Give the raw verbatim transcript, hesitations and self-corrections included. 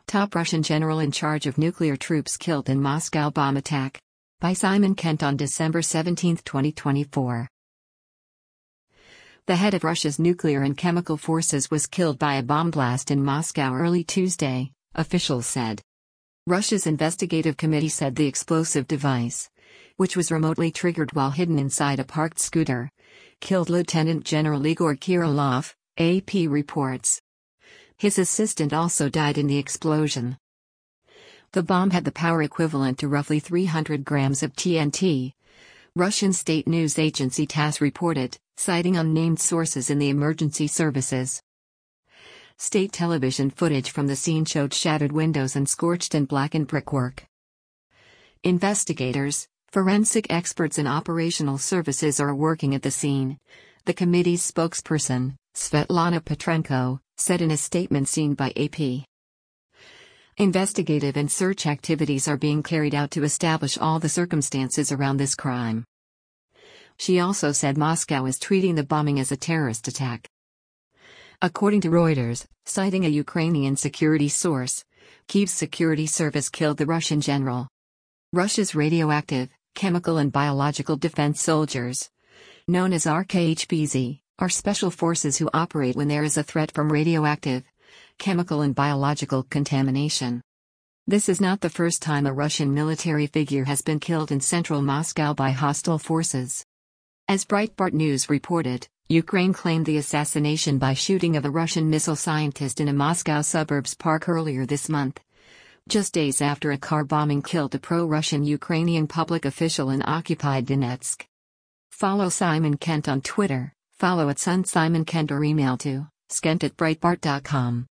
Top Russian general in charge of nuclear troops killed in Moscow bomb attack. By Simon Kent on December seventeenth, twenty twenty-four. The head of Russia's nuclear and chemical forces was killed by a bomb blast in Moscow early Tuesday, officials said. Russia's investigative committee said the explosive device, which was remotely triggered while hidden inside a parked scooter, killed Lieutenant General Igor Kirillov, A P reports. His assistant also died in the explosion. The bomb had the power equivalent to roughly three hundred grams of T N T, Russian state news agency TASS reported, citing unnamed sources in the emergency services. State television footage from the scene showed shattered windows and scorched and blackened brickwork. Investigators, forensic experts and operational services are working at the scene, the committee's spokesperson, Svetlana Petrenko, said in a statement seen by A P. Investigative and search activities are being carried out to establish all the circumstances around this crime. She also said Moscow is treating the bombing as a terrorist attack. According to Reuters, citing a Ukrainian security source, Kyiv's security service killed the Russian general. Russia's radioactive, chemical and biological defense soldiers, known as R K H B Z, are special forces who operate when there is a threat from radioactive, chemical and biological contamination. This is not the first time a Russian military figure has been killed in central Moscow by hostile forces. As Breitbart News reported, Ukraine claimed the assassination by shooting of a Russian missile scientist in a Moscow suburbs park earlier this month, just days after a car bombing killed a pro-Russian Ukrainian public official in occupied Donetsk. Follow Simon Kent on Twitter, follow at Sun Simon Kent or email to skent at breitbart dot com.